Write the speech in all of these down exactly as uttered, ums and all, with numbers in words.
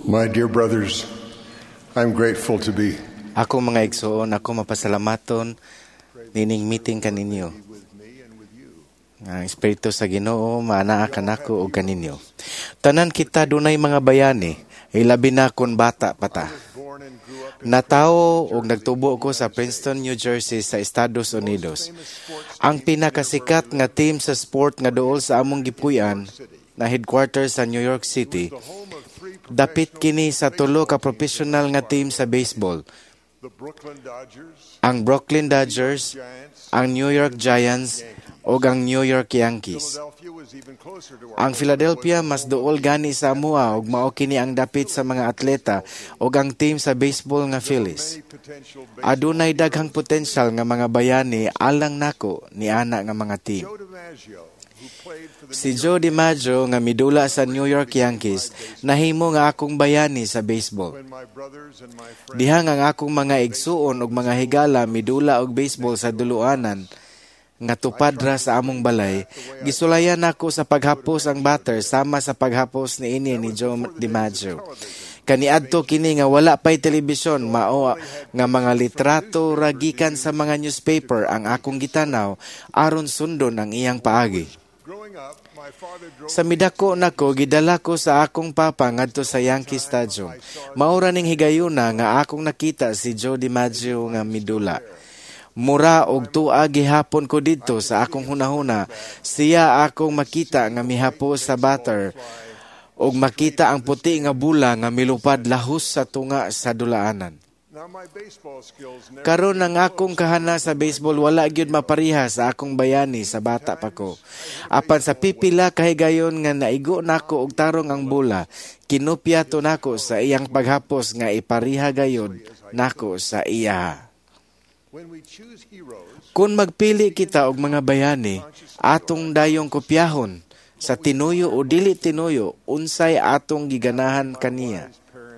My dear brothers, I'm grateful to be Ako mga igsoon, ako mapasalamaton nining meeting kaninyo. Ang Espiritu sa Ginoo maanaa kanako og kaninyo. Tanan kita dunay mga bayani, ilabi na kun bata pata. Natawo og nagtubo ko sa Princeton, New Jersey sa Estados Unidos. Ang pinakasikat nga team sa sport nga duol sa among gipuy-an na headquarters sa New York City. Dapit kini sa tulo ka professional nga team sa baseball. Ang Brooklyn Dodgers, ang New York Giants, o ang New York Yankees. Ang Philadelphia mas duol gani sa amua ug mao kini ang dapit sa mga atleta ug ang team sa baseball nga Phillies. Adunay daghang potensyal nga mga bayani alang nako ni ana nga mga team. Si Joe DiMaggio nga midula sa New York Yankees nahimo nga akong bayani sa baseball. Dihang ang akong mga igsuon ug mga higala midula og baseball sa duluanan nga tupad ra sa among balay, gisulayan nako sa paghapos ang batter sama sa paghapos ni ini ni Joe DiMaggio. Kaniadto kini nga wala pay telebisyon, mao nga mga litrato ragikan sa mga newspaper ang akong gitanaw aron sundon ang iyang paagi. Sa midako nako gidala ko sa akong papa ngadto sa Yankee Stadium. Maura ning higayuna nga akong nakita si Joe DiMaggio nga midula. Mura og tua gihapon ko didto sa akong hunahuna, siya akong makita nga mihapos sa batter og makita ang puti nga bula nga milupad lahos sa tunga sa dulaanan. Karon ang akong kahana sa baseball wala gyud mapariha sa akong bayani sa bata pa ko. Apan sa pipila kahigayon nga naigo nako og tarong ang bula, kinupyato nako sa iyang paghapos nga ipariha gayud nako sa iya. Kung magpili kita og mga bayani, atong dayong kopyahon sa tinuyo o dili tinuyo unsay atong giganahan kaniya.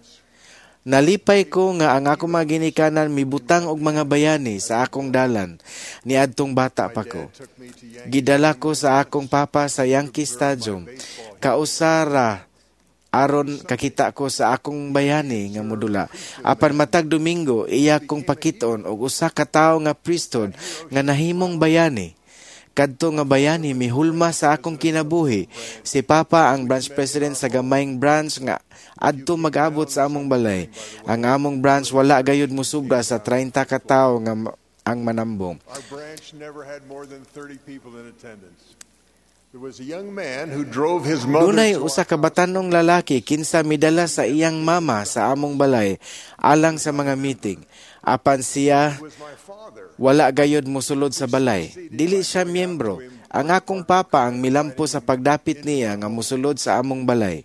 Nalipay ko nga ang akong mga ginikanan mibutang og mga bayani sa akong dalan niadtong bata pa ko. Gidala ko sa akong papa sa Yankee Stadium. Kausara aron kakita ko sa akong bayani nga modula. Apan matag Domingo iya kong pakiton og usa ka tawo nga priesthood nga nahimong bayani. Kadto nga bayani mihulma sa akong kinabuhi. Si Papa ang branch president sa gamayng branch nga adto mag-abot sa among balay. Ang among branch wala gayud musubra sa thirty ka tawo nga ang manambong. Our branch never had more than thirty people in attendance. There was a young man who drove his mother. Dunay usa ka batanong lalaki kinsa midala sa iyang mama sa among balay alang sa mga meeting. Apan siya wala gayud mosulod sa balay. Dili siya miyembro. Ang akong papa ang milampo sa pagdapit niya nga mosulod sa among balay.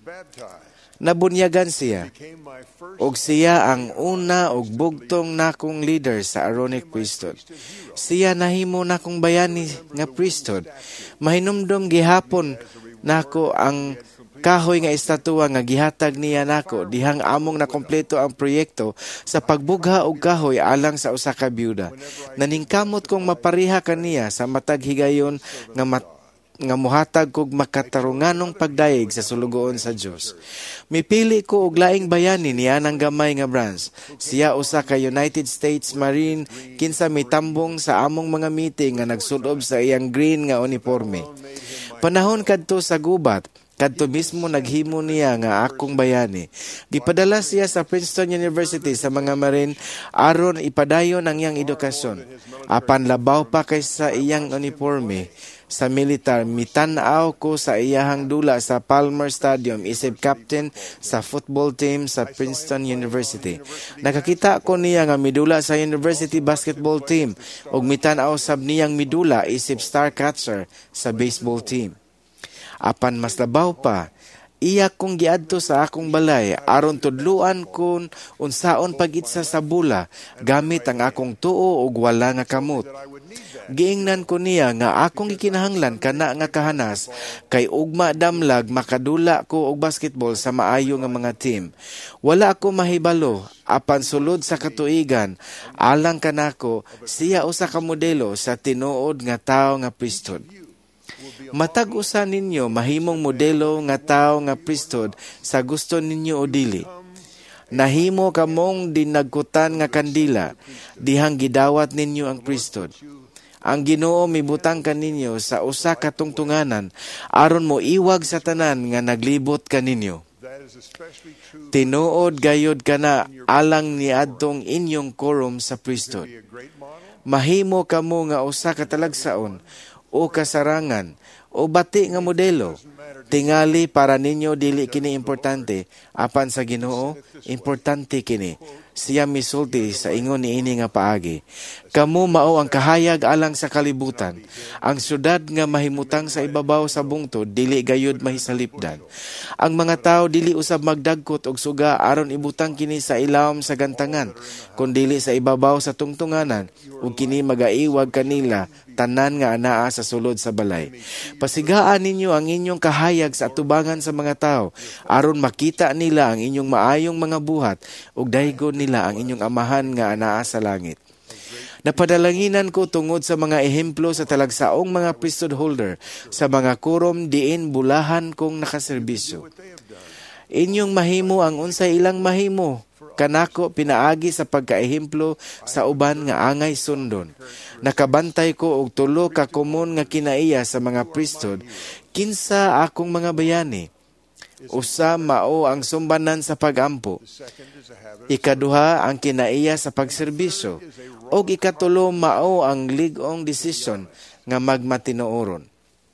Nabunyagan siya. Og siya ang una og bugtong nakong leader sa Aaronic priesthood. Siya nahimo nakong bayani nga priesthood. Mahinumdom gihapon nako ang kahoy nga estatwa nga gihatag niya nako dihang among nakompleto ang proyekto sa pagbugha og kahoy alang sa usa ka byuda. Naningkamot kong mapariha kaniya sa matag higayon nga mat nga muhatag kog makatarunganong pagdayeg sa sulugoon sa Dios. Mipili ko og laing bayani niya ng gamay nga branch. Siya usa ka United States Marine kinsa mitambong sa among mga meeting nga nagsulob sa iyang green nga uniforme. Panahon kadto sa gubat, kadto mismo naghimo niya nga akong bayani. Gipadala siya sa Princeton University sa mga Marine aron ipadayon ang iyang edukasyon. Apan labaw pa kaysa iyang uniforme sa militar, mitan-aw ko sa iyahang dula sa Palmer Stadium isip captain sa football team sa Princeton University. Nakakita ko niya nga midula sa university basketball team ug mitan-aw sab niyang midula isip star catcher sa baseball team. Apan mas labaw pa, iya kong giadto sa akong balay aron tudluan kun unsaon pagitsa sa bula gamit ang akong tuo ug wala nga kamot. Giingnan ko niya nga akong gikinahanglan kana nga kahanas kay ugma damlag makadula ko og basketball sa maayo nga mga team. Wala ako mahibalo apan sulod sa katuigan alang kanako siya usa ka modelo sa tinuod nga tawo nga priesthood. Matag usa ninyo mahimong modelo nga tao nga priesthood sa gusto ninyo o dili. Nahimo kamong dinagkutan nga kandila, dihang gidawat ninyo ang priesthood. Ang Ginoo mibutang kaninyo sa usa ka tungtunganan aron mo iwag sa tanan nga naglibot kaninyo. Tinuod gayod kana alang niadtong inyong quorum sa priesthood. Mahimo kamo nga usa ka talagsaon o kasarangan o bati nga modelo. Tingali para ninyo dili kini importante, apan sa Ginoo importante kini. Siya misulti sa ingon niini nga paagi. Kamo mao ang kahayag alang sa kalibutan. Ang syudad nga mahimutang sa ibabaw sa bungtod dili gayud mahisalipdan. Ang mga tao dili usab magdagkot og suga aron ibutang kini sa ilawom sa gantangan, kun dili sa ibabaw sa tungtunganan, ug kini magaiwag kanila tanan nga anaa sa sulod sa balay. Pasigaan ninyo ang inyong kahayag sa atubangan sa mga tao aron makita nila ang inyong maayong mga buhat ug daygon nila ang inyong amahan nga anaa sa langit. Napadalanginan ko tungod sa mga ehemplo sa talagsaong mga priesthood holder sa mga quorum diin bulahan kong nakaserbisyo. Inyong mahimo ang unsay ilang mahimo, kanako pinaagi sa pagkaehemplo sa uban nga angay sundon. Nakabantay ko og tulo ka komon nga kinaiya sa mga priesthood, kinsa akong mga bayani. Usa mao ang sumbanan sa pagampo. Ikaduha ang kinaiya sa pagserbisyo. Og ikatulo mao ang ligong desisyon nga magmatinuoron.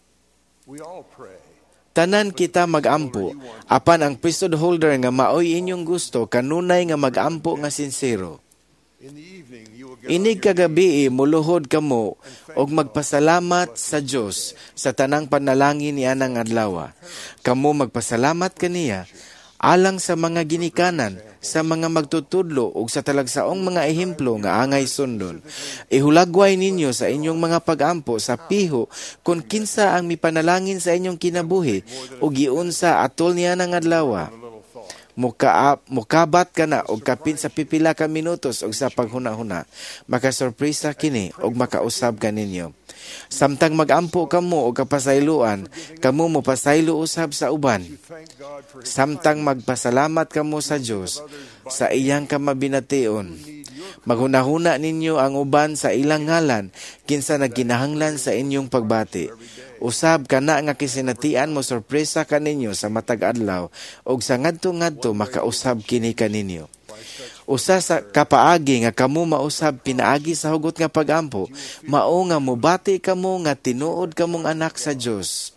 Tanan kita magampo, apan ang priesthood holder nga maoy inyong gusto kanunay nga magampo nga sincero. Inig kagabi muluhod kamo og magpasalamat sa Dios sa tanang panalangin niya ng adlaw. Kamo magpasalamat kaniya alang sa mga ginikanan, sa mga magtutudlo ug sa talagsaong mga ehemplo nga angay sundon. Ihulagway ninyo sa inyong mga pagampo sa piho kung kinsa ang mipanalangin sa inyong kinabuhi ug giunsa atol niya ng adlaw. Mukaap, mukabat ka na og kapin sa pipila ka minutos og sa paghuna-huna. Makasurpresa kini og makausab ka ninyo. Samtang magampo kamo og kapasayloan, kamo mo pasaylo usab sa uban. Samtang magpasalamat kamo sa Dios sa iyang kamabination. Maghunahuna ninyo ang uban sa ilang ngalan kinsa nagkinahanglan sa inyong pagbati. Usab kana nga kisinatian mo sorpresa kaninyo sa matag adlaw og sa ngadto-ngadto makausab kini kaninyo. Usa sa kapaagi nga kamo mausab pinaagi sa hugot nga pagampo, mao nga mobati kamo nga tinuod kamong anak sa Dios.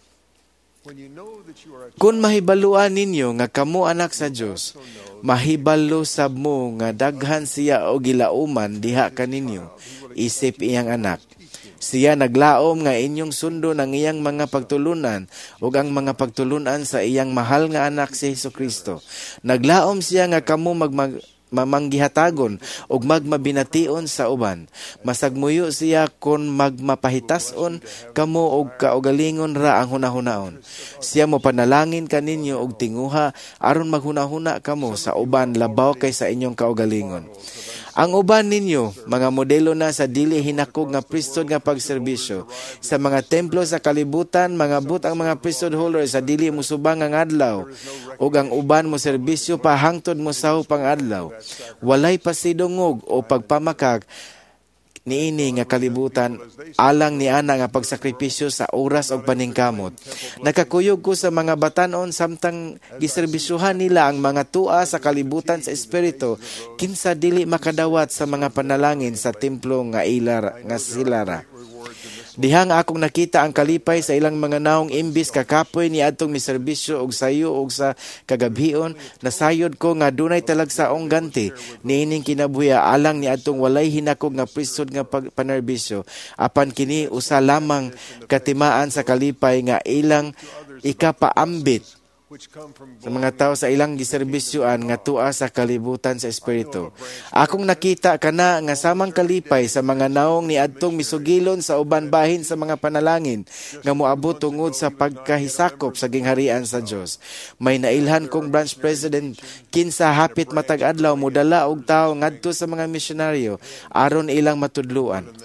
Kung mahibaluan ninyo nga kamo anak sa Dios, mahibalo sab mo nga daghan siya og gilauman diha kaninyo, isip iyang anak. Siya naglaom nga inyong sundo ng iyang mga pagtulunan ug ang mga pagtulunan sa iyang mahal nga anak si Hesukristo. Naglaom siya nga kamo magmag mamanggihatagon ug magmabination sa uban. Masagmuyo siya kon magmapahitason kamo og kaugalingon ra ang hunahunaon. Siya mo panalangin kaninyo og tinguha aron maghunahuna kamo sa uban labaw kay sa inyong kaugalingon. Ang uban ninyo, mga modelo na sa dili hinakog nga priesthood nga pagserbisyo. Sa mga templo sa kalibutan, mga but ang mga priesthood holder sa dili musubang ang adlaw. O ang uban mo serbisyo pa hangtod mo sa upang adlaw. Walay pasidungog o pagpamakag niini nga kalibutan alang ni ana nga pagsakripisyo sa oras og paningkamot. Nakakuyog ko sa mga batanon samtang giserbisyuhan nila ang mga tua sa kalibutan sa espiritu kinsa dili makadawat sa mga panalangin sa templo nga ilar nga silara. Dihang akong nakita ang kalipay sa ilang mga naong imbis kakapoy ni adtong miserbisyo og sayo og sa kagabhion, nasayod ko nga dunay talagsaong ganti niining kinabuhi alang ni adtong walay hinakog nga priesthood nga panerbisyo, apan kini usa lamang katimaan sa kalipay nga ilang ikapaambit sa mga tao sa ilang giserbisyoan nga tua sa kalibutan sa espiritu. Akong nakita kana nga samang kalipay sa mga naong ni adtong misugilon sa uban bahin sa mga panalangin nga moabot tungod sa pagkahisakop sa gingharian sa Dios. May nailhan kong branch president kinsa hapit matag adlaw modala og tawo ngadto sa mga misyonaryo aron ilang matudluan.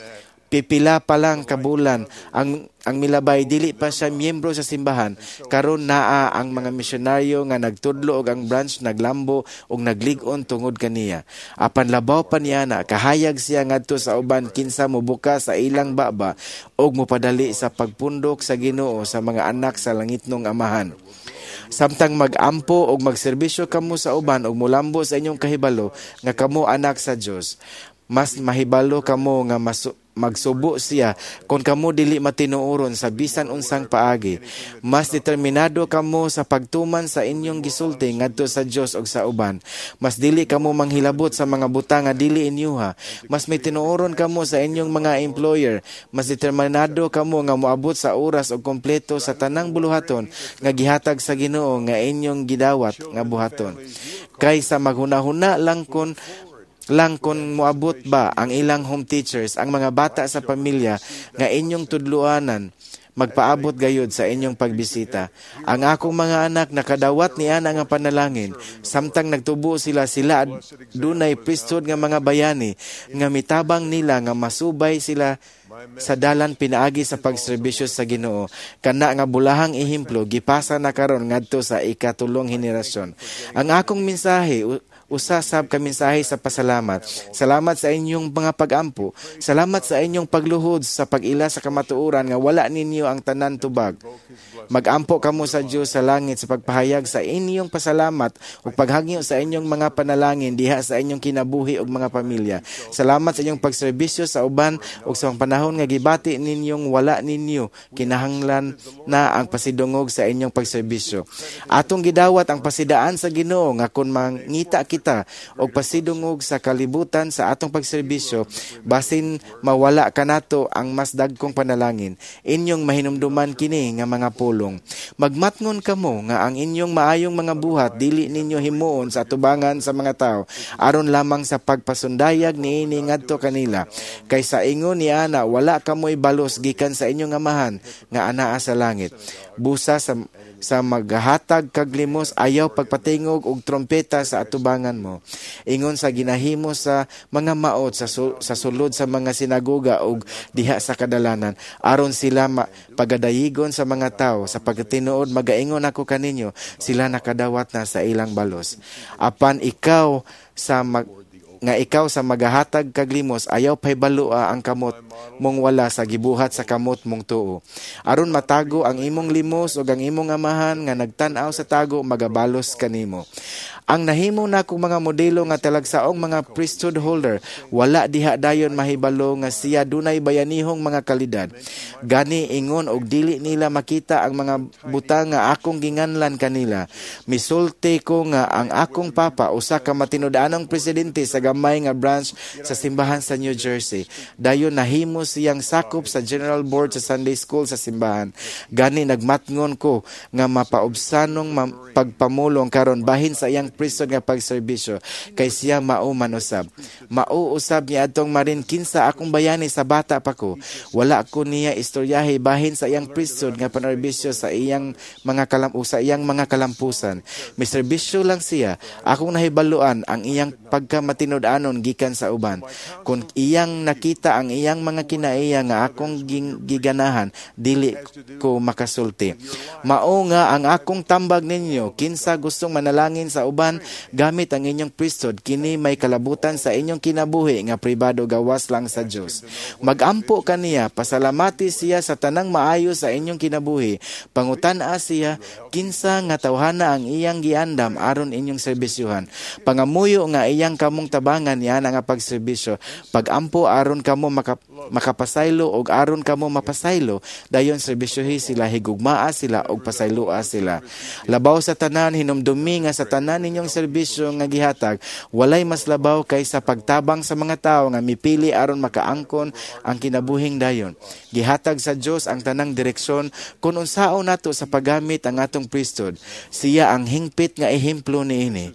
pipila pa lang kabulan ang ang milabay dili pa siya miyembro sa simbahan. Karon naa ang mga misyonaryo nga nagtudlo og ang branch naglambo og naglig-on tungod kaniya. Apan labaw pa niya na kahayag siya ngadto sa uban kinsa mobuka sa ilang baba og mopadali sa pagpundok sa Ginoo sa mga anak sa langitnong amahan. Samtang mag-ampo og magserbisyo kamo sa uban og molambo sa inyong kahibalo nga kamo anak sa Dios, mas mahibalo kamo nga masu- magsubo siya kung kamo dili matinuoron sa bisan unsang paagi. Mas determinado kamo sa pagtuman sa inyong gisulti ngadto sa Dios ug sa uban. Mas dili kamo manghilabot sa mga butang nga dili inyuha. Mas may tinuoron kamo sa inyong mga employer. Mas determinado kamo nga moabot sa oras ug kompleto sa tanang buluhaton nga gihatag sa Ginoo nga inyong gidawat nga buhaton. Kaysa maghuna-huna lang kon lang kung moabot ba ang ilang home teachers, ang mga bata sa pamilya nga inyong tudluanan, magpaabot gayud sa inyong pagbisita. Ang akong mga anak nakadawat ni ana nga panalangin, samtang nagtubo sila sila dunay priesthood nga mga bayani, nga mitabang nila nga masubay sila sa dalan pinaagi sa pagserbisyo sa Ginoo. Kana nga bulahang ehemplo gipasa na karon ngadto sa ikatulong henerasyon. Ang akong mensahe usa sab ka mensahe sa pasalamat. Salamat sa inyong mga pag-ampo. Salamat sa inyong pagluhod sa pag-ila sa kamatuoran nga wala ninyo ang tanan tubag. Mag-ampo kamo sa Dios sa langit sa pagpahayag sa inyong pasalamat ug paghangyo sa inyong mga panalangin diha sa inyong kinabuhi ug mga pamilya. Salamat sa inyong pagserbisyo sa uban ug sa mga panahon nga gibati ninyong wala ninyo kinahanglan na ang pasidungog sa inyong pagserbisyo. Atong gidawat ang pasidaan sa Ginoo nga kun mangita kita og pasidungog sa kalibutan sa atong pagserbisyo basin mawala kanato ang mas dagkong panalangin. Inyong mahinumduman kini nga mga pulong. Magmatngon kamo nga ang inyong maayong mga buhat dili ninyo himuon sa atubangan sa mga tao aron lamang sa pagpasundayag niini ngadto kanila. Kaysa ingon ni ana wala kamoy balos gikan sa inyong amahan nga anaa sa langit. Busa sa sa maghatag kag limos ayaw pagpatingog og trompeta sa atubangan mo. Ingon sa ginahimo sa mga maot sa sul- sa sulod sa mga sinagoga ug diha sa kadalanan aron sila ma- pagadayigon sa mga tawo sa pagtinuod magaingon ako kaninyo sila nakadawat na sa ilang balos. Apan ikaw sa mag nga ikaw sa magahatag kag limos ayaw pay balua ang kamot mong wala sa gibuhat sa kamot mong tuo. Aron matago ang imong limos ug ang imong amahan nga nagtan-aw sa tago magabalos kanimo. Ang nahimo na kong mga modelo nga talagsaong mga priesthood holder, wala diha dayon mahibalo nga siya dunay bayanihong mga kalidad. Gani ingon og dili nila makita ang mga butang nga akong ginganlan kanila. Misulti ko nga ang akong papa usa ka matinud-anong presidente sa gamay nga branch sa simbahan sa New Jersey. Dayon nahimo siyang sakop sa General Board sa Sunday School sa simbahan. Gani nagmatngon ko nga mapaubsanong ma- pagpamulong karon bahin sa iyang priesthood nga pagserbisyo kay siya mao man usab. Mao usab niya atong marin kinsa akong bayani sa bata pa ko. Wala ko niya istoryahe bahin sa iyang priesthood nga panerbisyo sa iyang mga kalam sa iyang mga kalampusan. May serbisyo lang siya. Akong nahibaluan ang iyang pagkamatinud-anon gikan sa uban. Kung iyang nakita ang iyang mga kinaiya nga akong giganahan, dili ko makasulti. Mao nga ang akong tambag ninyo, kinsa gustong manalangin sa uban gamit ang inyong priesthood, kini may kalabutan sa inyong kinabuhi nga pribado gawas lang sa Dios. Magampo kaniya, pasalamati siya sa tanang maayo sa inyong kinabuhi. Pangutan-a siya kinsa nga tawhana ang iyang giandam aron inyong serbisyuhan. Pangamuyo nga iyang kamong tabangan yan nga pagserbisyo. Pagampo aron kamo maka, makapasaylo og aron kamo mapasaylo, dayon serbisyuhi sila, higugmaa sila og pasayloa sila. Labaw sa tanan hinumdumi nga sa tanan ninyong serbisyo nga gihatag, walay mas labaw kaysa pagtabang sa mga tao nga mipili aron makaangkon ang kinabuhing dayon. Gihatag sa Dios ang tanang direksyon kung unsaon nato sa paggamit ang atong priesthood. Siya ang hingpit nga ehemplo niini.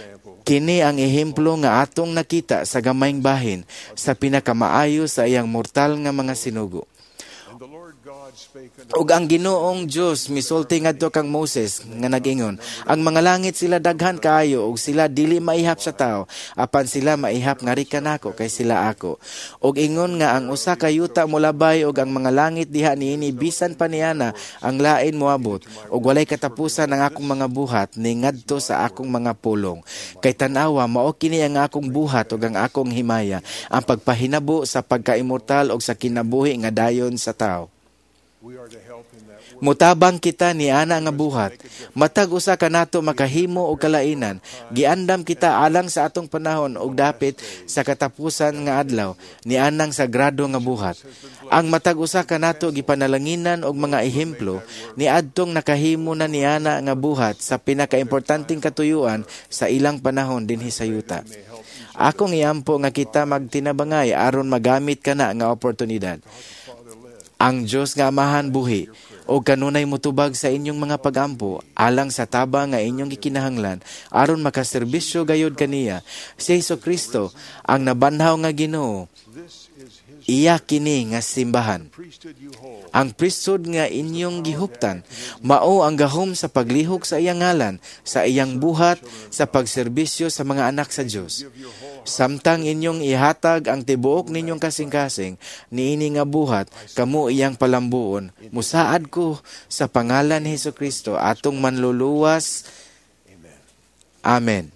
Kini ang ehemplo nga atong nakita sa gamayng bahin sa pinakamaayo sa iyang mortal nga mga sinugo. Ug ang Ginoong Dios misulti ngadto kang Moses nga nag-ingon, ang mga langit sila daghan kaayo ug sila dili maihap sa tao, apan sila maihap ngari kanako kay sila ako. Ug ingon nga ang usa ka yuta molabay ug ang mga langit diha niini bisan pa niana ang lain moabot ug walay katapusan ang akong mga buhat ni ngadto sa akong mga pulong. Kay tan-awa mao kini ang akong buhat ug ang akong himaya, ang pagpahinabo sa pagka-immortal ug sa kinabuhi nga dayon sa tao. Mutabang kita ni ana nga buhat, matag usa ka nato makahimo og kalainan, giandam kita alang sa atong panahon ug dapit sa katapusan nga adlaw ni anang sagrado nga buhat. Ang matag usa ka nato gipanalanginan og mga ehemplo ni adtong nakahimo na ni ana nga buhat sa pinakaimportanteng katuyuan sa ilang panahon dinhi sa yuta. Akong iampo nga kita magtinabangay aron magamit kana nga oportunidad. Ang Diyos nga Amahan buhi o kanunay mutubag sa inyong mga pagampo alang sa taba nga inyong gikinahanglan aron makaserbisyo gayod kaniya. Si Jesucristo ang nabanhaw nga Ginoo, iya kini nga simbahan. Ang priesthood nga inyong gihuptan mao ang gahom sa paglihok sa iyang ngalan, sa iyang buhat, sa pagserbisyo sa mga anak sa Dios. Samtang inyong ihatag ang tibuok ninyong kasing-kasing niini nga buhat, kamo iyang palambuon. Musaad ko sa pangalan ni Jesucristo atong manluluwas. Amen.